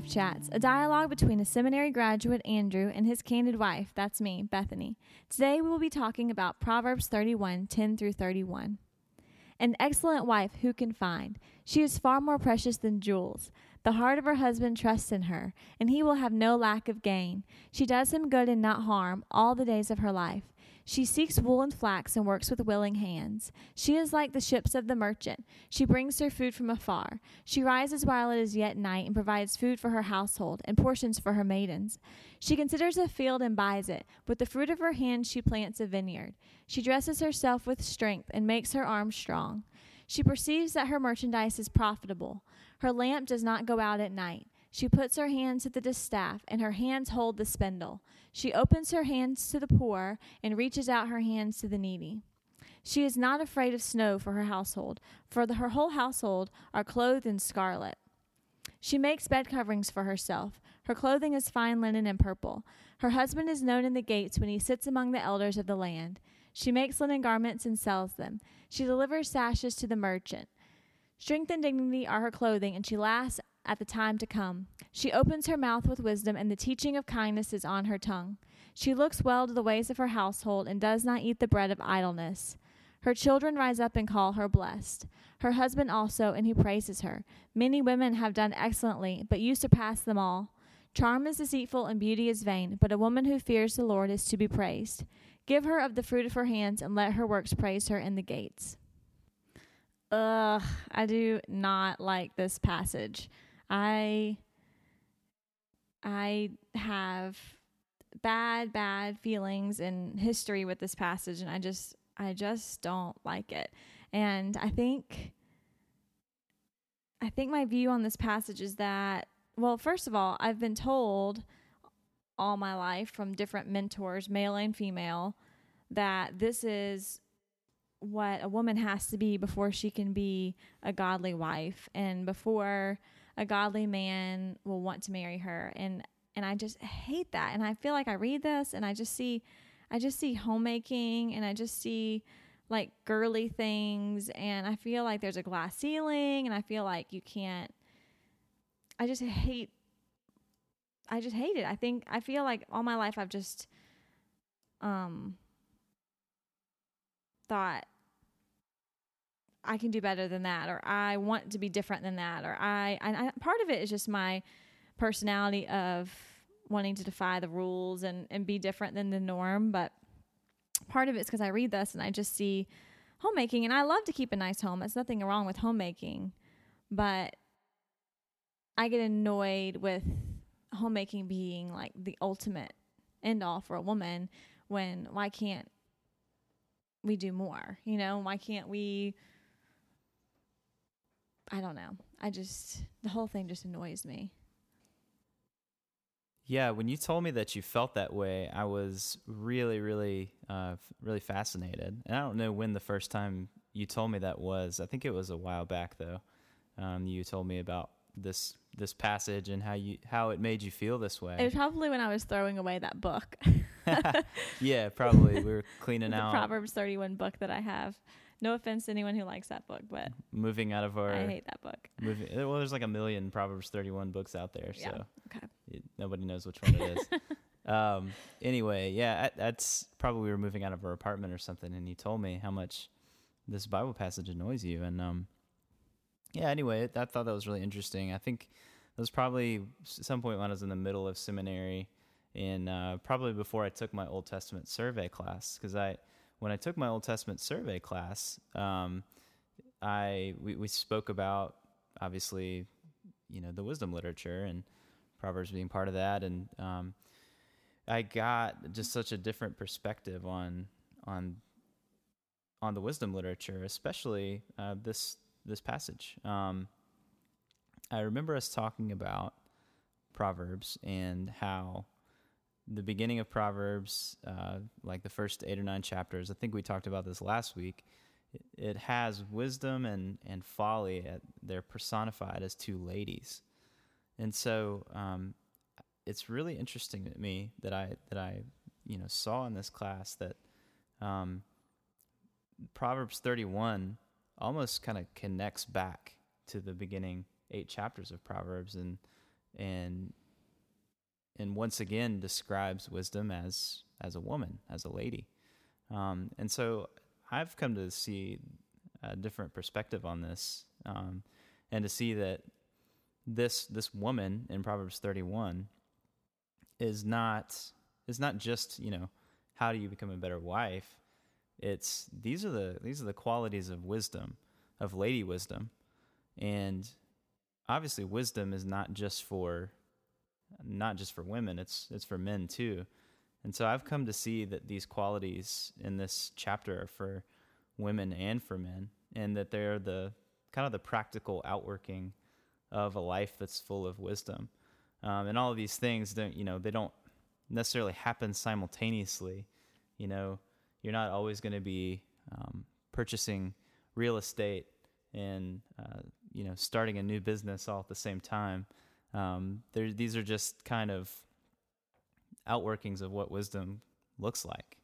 Life Chats, a dialogue between a seminary graduate, Andrew, and his candid wife, that's me, Bethany. Today we will be talking about Proverbs 31:10 through 31. An excellent wife who can find? She is far more precious than jewels. The heart of her husband trusts in her, and he will have no lack of gain. She does him good and not harm all the days of her life. She seeks wool and flax and works with willing hands. She is like the ships of the merchant. She brings her food from afar. She rises while it is yet night and provides food for her household and portions for her maidens. She considers a field and buys it. With the fruit of her hand she plants a vineyard. She dresses herself with strength and makes her arms strong. She perceives that her merchandise is profitable. Her lamp does not go out at night. She puts her hand to the distaff, and her hands hold the spindle. She opens her hands to the poor and reaches out her hands to the needy. She is not afraid of snow for her household, for her whole household are clothed in scarlet. She makes bed coverings for herself. Her clothing is fine linen and purple. Her husband is known in the gates when he sits among the elders of the land. She makes linen garments and sells them. She delivers sashes to the merchant. Strength and dignity are her clothing, and she laughs at the time to come. She opens her mouth with wisdom, and the teaching of kindness is on her tongue. She looks well to the ways of her household and does not eat the bread of idleness. Her children rise up and call her blessed. Her husband also, and he praises her. Many women have done excellently, but you surpass them all. Charm is deceitful and beauty is vain, but a woman who fears the Lord is to be praised. Give her of the fruit of her hands, and let her works praise her in the gates. I do not like this passage. I have bad feelings and history with this passage, and I just don't like it. And I think my view on this passage is that, well, first of all, I've been told all my life from different mentors, male and female, that this is what a woman has to be before she can be a godly wife and before a godly man will want to marry her. And I just hate that. And I feel like I read this and I just see homemaking, and I just see like girly things, and I feel like there's a glass ceiling, and I feel like you can't, I just hate it. I feel like all my life I've just thought I can do better than that, or I want to be different than that, or I part of it is just my personality of wanting to defy the rules and be different than the norm, but part of it's because I read this and I just see homemaking, and I love to keep a nice home. There's nothing wrong with homemaking, but I get annoyed with homemaking being like the ultimate end all for a woman, when why can't we do more? You know, why can't we? I don't know. The whole thing just annoys me. Yeah, when you told me that you felt that way, I was really, really fascinated. And I don't know when the first time you told me that was. I think it was a while back, though. You told me about this passage and how it made you feel this way. It was probably when I was throwing away that book. Yeah, probably. We were cleaning the out. The Proverbs 31 book that I have. No offense to anyone who likes that book, but moving out of I hate that book. Well, there's like a million Proverbs 31 books out there, yeah. So okay. Nobody knows which one it is. Anyway, yeah, that's probably we were moving out of our apartment or something, and you told me how much this Bible passage annoys you, and yeah. Anyway, I thought that was really interesting. I think it was probably some point when I was in the middle of seminary, and probably before I took my Old Testament survey class, because when I took my Old Testament survey class, we spoke about, obviously, the wisdom literature and Proverbs being part of that, and I got just such a different perspective on the wisdom literature, especially this passage. I remember us talking about Proverbs and how the beginning of Proverbs, like the first 8 or 9 chapters, I think we talked about this last week, it has wisdom and folly. They're personified as two ladies. And so it's really interesting to me that I saw in this class that Proverbs 31 almost kind of connects back to the beginning 8 chapters of Proverbs, and and once again describes wisdom as a woman, as a lady. And so I've come to see a different perspective on this, and to see that this woman in Proverbs 31 is not just, how do you become a better wife? It's these are the qualities of wisdom, of lady wisdom. And obviously wisdom is not just for women, it's for men too. And so I've come to see that these qualities in this chapter are for women and for men, and that they're the kind of the practical outworking of a life that's full of wisdom. And all of these things they don't necessarily happen simultaneously. You're not always going to be purchasing real estate and starting a new business all at the same time. These are just kind of outworkings of what wisdom looks like.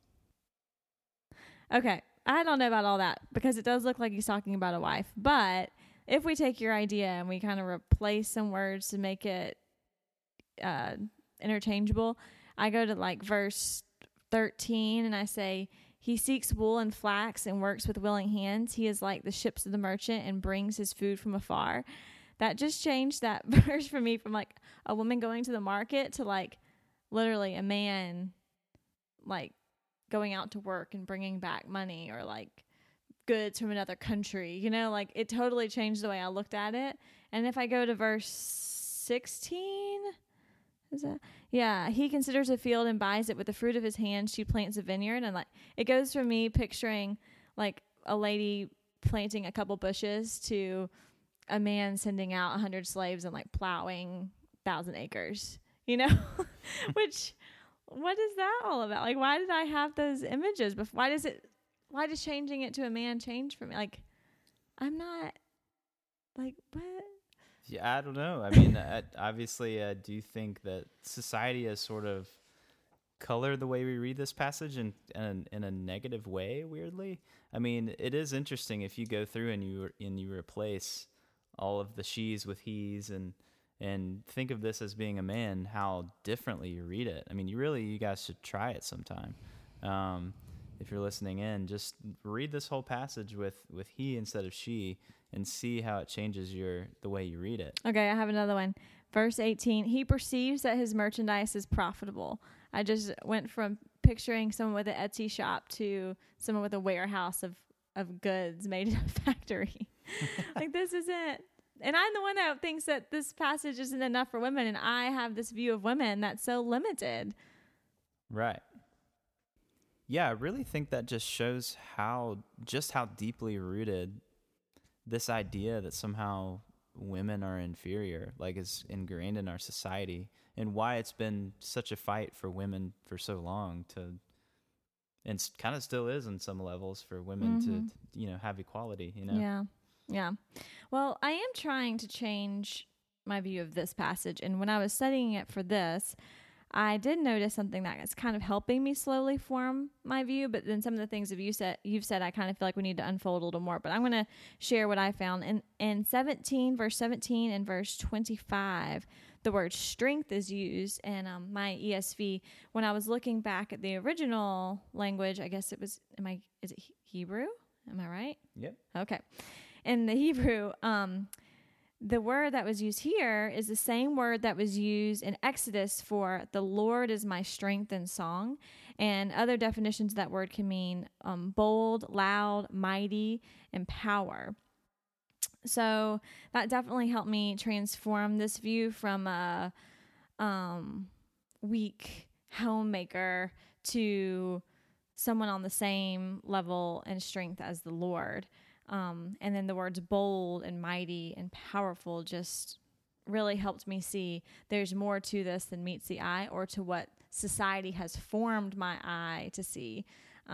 Okay, I don't know about all that, because it does look like he's talking about a wife. But if we take your idea and we kind of replace some words to make it interchangeable, I go to like verse 13 and I say, he seeks wool and flax and works with willing hands. He is like the ships of the merchant and brings his food from afar. That just changed that verse for me from like a woman going to the market to like literally a man like going out to work and bringing back money, or like goods from another country. Like it totally changed the way I looked at it. And if I go to verse 16, is that? Yeah, he considers a field and buys it. With the fruit of his hands she plants a vineyard. And like it goes from me picturing like a lady planting a couple bushes to a man sending out 100 slaves and like plowing 1,000 acres, which, what is that all about? Like, why did I have those images? Why does changing it to a man change for me? Like, I'm not like, what? Yeah, I don't know. I mean, obviously, I do think that society has sort of colored the way we read this passage in a negative way, weirdly. I mean, it is interesting if you go through and you replace all of the she's with he's and think of this as being a man, how differently you read it. I mean, you guys should try it sometime. If you're listening in, just read this whole passage with he instead of she, and see how it changes the way you read it. Okay, I have another one. Verse 18, he perceives that his merchandise is profitable. I just went from picturing someone with an Etsy shop to someone with a warehouse of goods made in a factory. Like, this isn't, and I'm the one that thinks that this passage isn't enough for women, and I have this view of women that's so limited. Right. Yeah, I really think that just shows how deeply rooted this idea that somehow women are inferior, like, is ingrained in our society, and why it's been such a fight for women for so long and kind of still is on some levels for women to have equality, Yeah. Well, I am trying to change my view of this passage, and when I was studying it for this, I did notice something that is kind of helping me slowly form my view, but then some of the things that you've said, I kind of feel like we need to unfold a little more. But I'm going to share what I found. In verse 17 and verse 25, the word strength is used in my ESV. When I was looking back at the original language, I guess it was, is it Hebrew? Am I right? Yep. Okay. In the Hebrew, the word that was used here is the same word that was used in Exodus for the Lord is my strength and song. And other definitions of that word can mean bold, loud, mighty, and power. So that definitely helped me transform this view from a weak homemaker to someone on the same level and strength as the Lord. And then the words bold and mighty and powerful just really helped me see there's more to this than meets the eye, or to what society has formed my eye to see.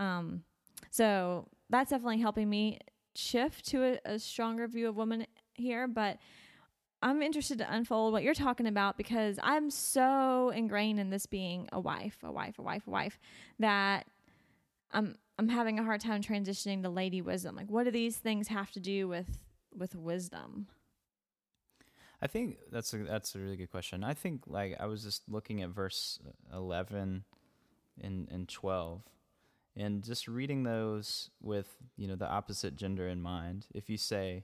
So that's definitely helping me shift to a stronger view of women here. But I'm interested to unfold what you're talking about, because I'm so ingrained in this being a wife, that I'm having a hard time transitioning to lady wisdom. Like, what do these things have to do with wisdom? I think that's a really good question. I think like I was just looking at verse 11 and 12 and just reading those with, the opposite gender in mind. If you say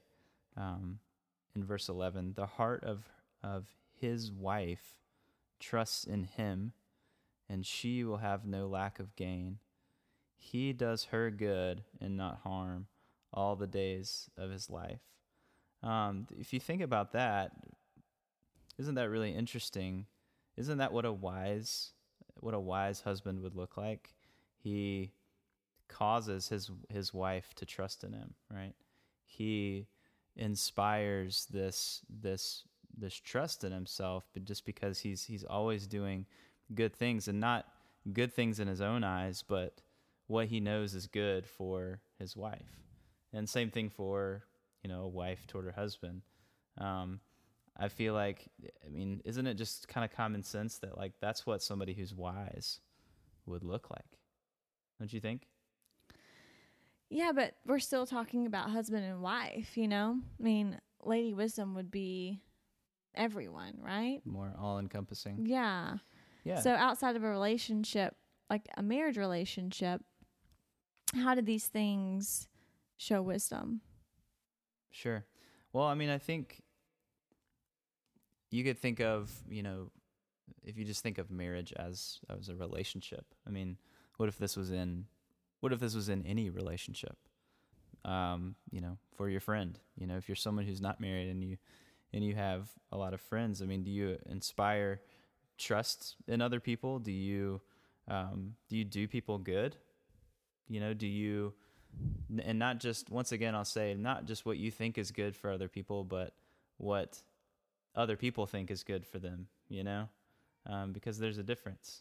in verse 11, the heart of his wife trusts in him, and she will have no lack of gain. He does her good and not harm all the days of his life. If you think about that, isn't that really interesting? Isn't that what a wise husband would look like? He causes his wife to trust in him, right? He inspires this trust in himself, but just because he's always doing good things, and not good things in his own eyes, but what he knows is good for his wife. And same thing for, a wife toward her husband. I feel like, isn't it just kind of common sense that like that's what somebody who's wise would look like? Don't you think? Yeah, but we're still talking about husband and wife, Lady Wisdom would be everyone, right? More all-encompassing. Yeah. Yeah. So outside of a relationship, like a marriage relationship, how do these things show wisdom? Sure. Well, I think you could think of, if you just think of marriage as a relationship. What if this was in any relationship? For your friend, if you're someone who's not married and you have a lot of friends, do you inspire trust in other people? Do you do people good? Do you, and not just, once again, I'll say, not just what you think is good for other people, but what other people think is good for them, because there's a difference.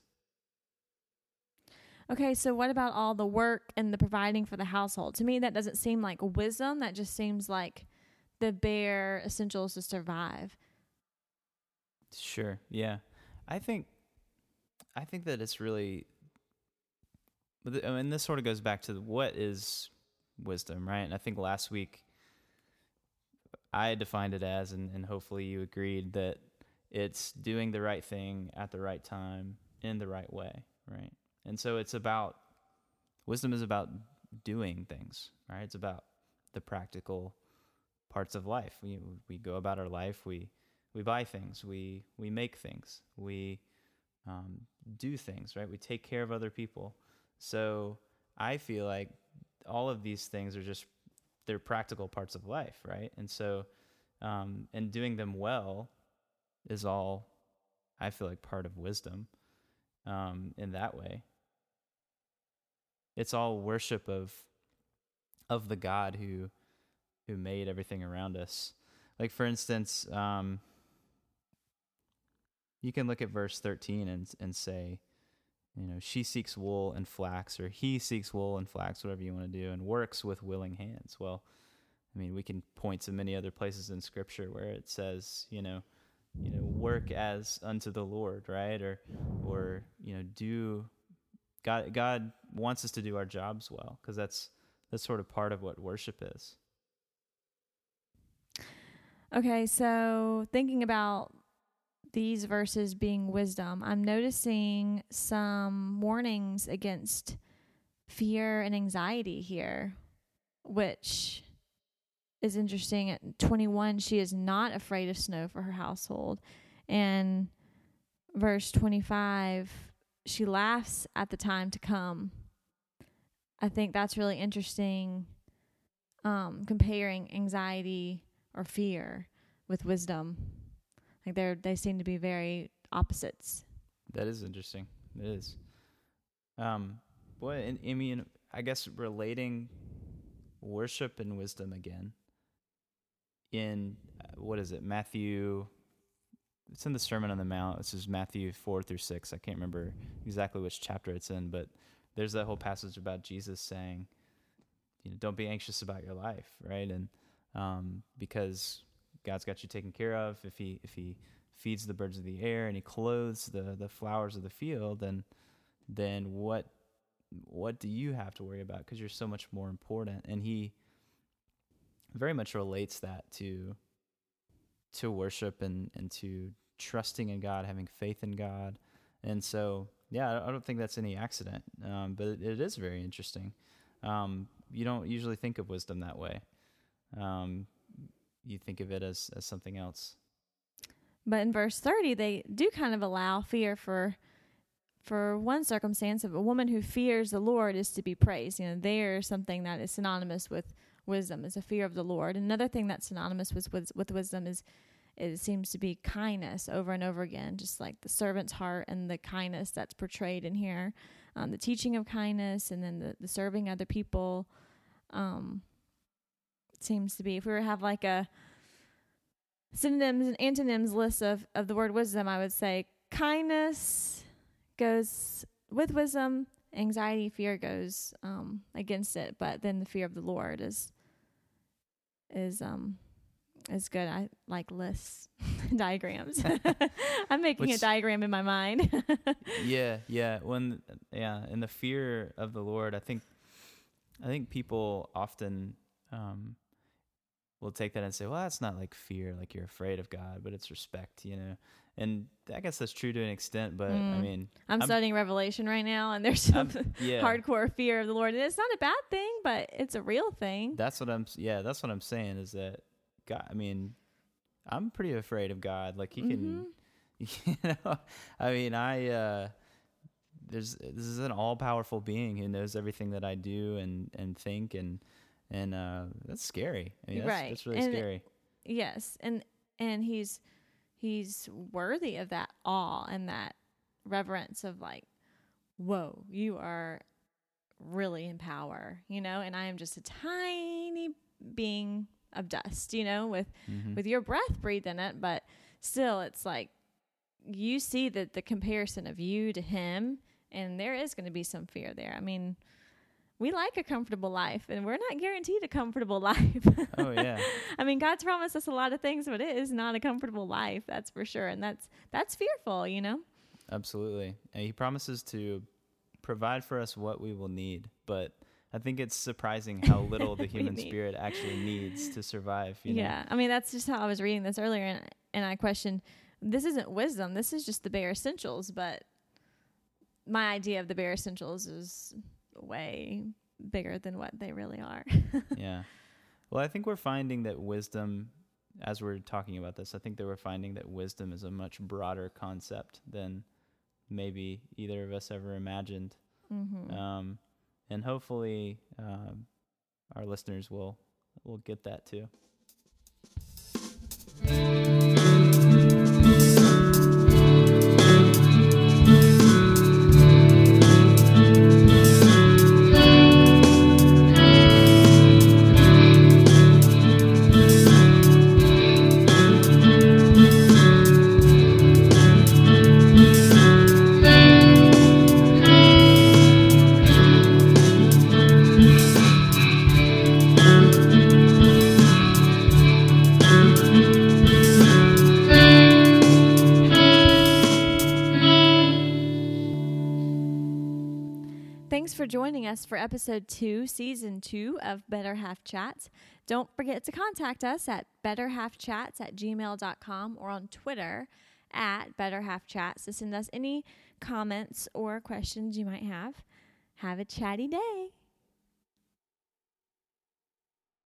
Okay, so what about all the work and the providing for the household? To me, that doesn't seem like wisdom. That just seems like the bare essentials to survive. Sure. Yeah. I think that it's really, this sort of goes back to what is wisdom, right? And I think last week I defined it as, and hopefully you agreed, that it's doing the right thing at the right time in the right way, right? And so wisdom is about doing things, right? It's about the practical parts of life. We go about our life, we buy things, we make things, we do things, right? We take care of other people. So I feel like all of these things are they're practical parts of life, right? And so, and doing them well is all, I feel like, part of wisdom in that way. It's all worship of the God who made everything around us. Like, for instance, you can look at verse 13 and say, she seeks wool and flax, or he seeks wool and flax, whatever you want to do, and works with willing hands. Well, we can point to many other places in Scripture where it says, work as unto the Lord, right? Or do God wants us to do our jobs well, because that's sort of part of what worship is. Okay, so thinking about these verses being wisdom, I'm noticing some warnings against fear and anxiety here, which is interesting. At 21, she is not afraid of snow for her household. And verse 25, she laughs at the time to come. I think that's really interesting, comparing anxiety or fear with wisdom. Like they seem to be very opposites. That is interesting. It is. I guess relating worship and wisdom again in, what is it, Matthew, it's in the Sermon on the Mount. This is Matthew 4-6. I can't remember exactly which chapter it's in, but there's that whole passage about Jesus saying, don't be anxious about your life, right? And because God's got you taken care of, if he feeds the birds of the air and he clothes the flowers of the field, then what do you have to worry about? Because you're so much more important. And he very much relates that to to worship and to trusting in God, having faith in God. And so, yeah, I don't think that's any accident, but it is very interesting. You don't usually think of wisdom that way. You think of it as something else. But in verse 30, they do kind of allow fear for one circumstance of a woman who fears the Lord is to be praised. You know, there's something that is synonymous with wisdom, is a fear of the Lord. Another thing that's synonymous with wisdom is it seems to be kindness over and over again, just like the servant's heart and the kindness that's portrayed in here. The teaching of kindness and then the serving other people seems to be, if we were to have like a synonyms and antonyms list of the word wisdom, I would say kindness goes with wisdom, anxiety, fear goes against it, but then the fear of the Lord is good. I like lists, diagrams. I'm making a diagram in my mind. Yeah. And the fear of the Lord, I think people often will take that and say, well, that's not like fear, like you're afraid of God, but it's respect, you know. And I guess that's true to an extent, but I mean, I'm studying Revelation right now, and there's some hardcore fear of the Lord, and it's not a bad thing, but it's a real thing. That's what I'm saying, is that God, I mean, I'm pretty afraid of God. Like he can, you know, I mean, this is an all powerful being who knows everything that I do and think, and that's scary. I mean, that's really scary. Yes. And he's worthy of that awe and that reverence of like, whoa, you are really in power, you know, and I am just a tiny being of dust, you know, with your breath breathed in it. But still, it's like you see the comparison of you to him, and there is going to be some fear there. I mean, we like a comfortable life, and we're not guaranteed a comfortable life. Oh, yeah. I mean, God's promised us a lot of things, but it is not a comfortable life, that's for sure. And that's fearful, you know? Absolutely. And he promises to provide for us what we will need, but I think it's surprising how little the human spirit actually needs to survive. You know? I mean, that's just how I was reading this earlier, and I questioned, this isn't wisdom, this is just the bare essentials, but my idea of the bare essentials is way bigger than what they really are. Yeah. Well, I think we're finding that wisdom, as we're talking about this, I think that we're finding that wisdom is a much broader concept than maybe either of us ever imagined. And hopefully our listeners will get that too. Thanks for joining us for episode 2, season 2 of Better Half Chats. Don't forget to contact us at betterhalfchats@gmail.com or on Twitter at betterhalfchats to send us any comments or questions you might have. Have a chatty day.